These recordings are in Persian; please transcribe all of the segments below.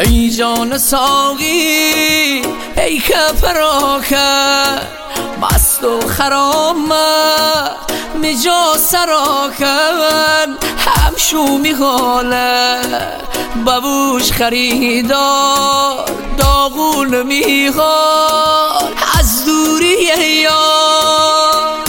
ای جان ساقی ای که فراخت مست و خرامت مجا سراکن همشو میخاله ببوش خریدار داغون میخواد از دوری یار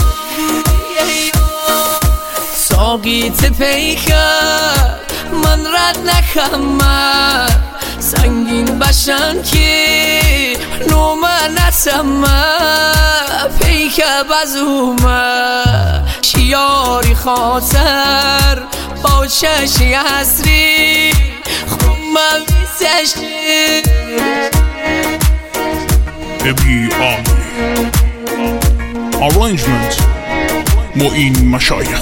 ساقی تپیکه من رد نکمه سنگین بشن که نومه نسمه پیک بزومه شیاری خاطر با چشی حسری خومه بیسشی ابی آقی Arrangement معین مشایخ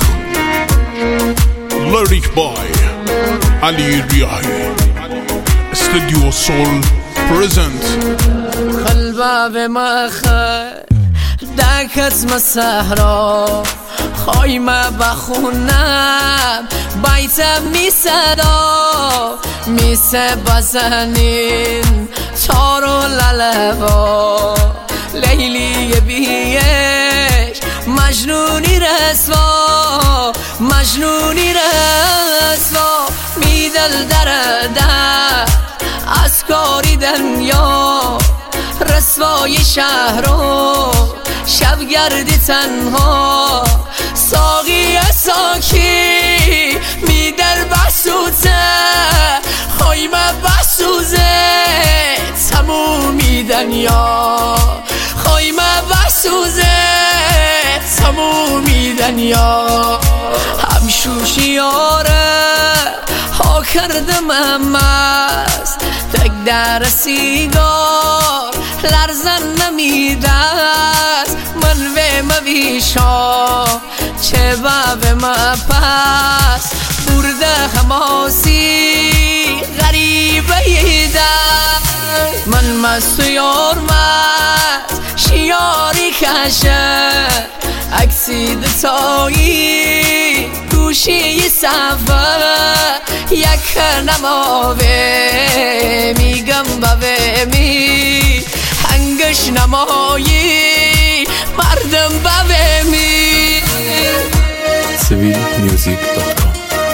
Lyric by Ali Riahi Studio Soul present قلبه به مخه دکت مسهرا خایمه بخونم بیتم می صدا میسه بزنین تارو للوا لیلی بیش مجنونی رسوا مجنونی رسوا میدل در از کاری دنیا رسوای شهر رو شب گردی تنها ساقی ساکی میدل بسوزه خایمه بسوزه تمومی دنیا خایمه بسوزه تمومی دنیا همشوشیاره ها کردم امست تک در سیگار لرزن نمیدست من و مویشا چه و ما پس برده خماسی غریبه ایدن من مست و یار مست شیاری کشه اکسی دتایی گوشی سفر یک نماوه میگم بوه می هنگش نمایی مردم بوه می civilmusic.com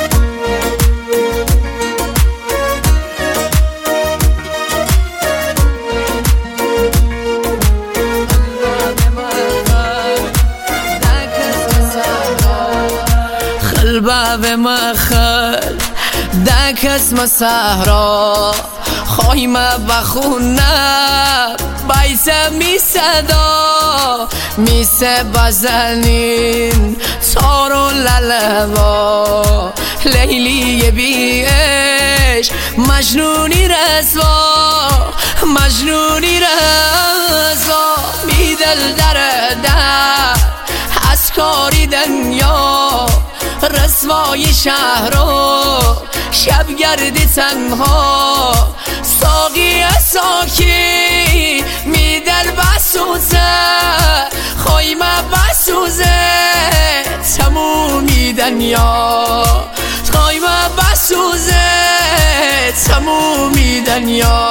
قلبه مخل دک اسم صحرا خایمه بخونم بیسه می صدا میسه بزنین تارو للوا لیلی بیش مجنونی رسوا مجنونی رسوا میدل در از کاری دنیا رسوای شهر رو شب گردی تنها ساقی ساکی میدل بسوزه خایمه بسوزه تمومی دنیا خایمه بسوزه تمومی دنیا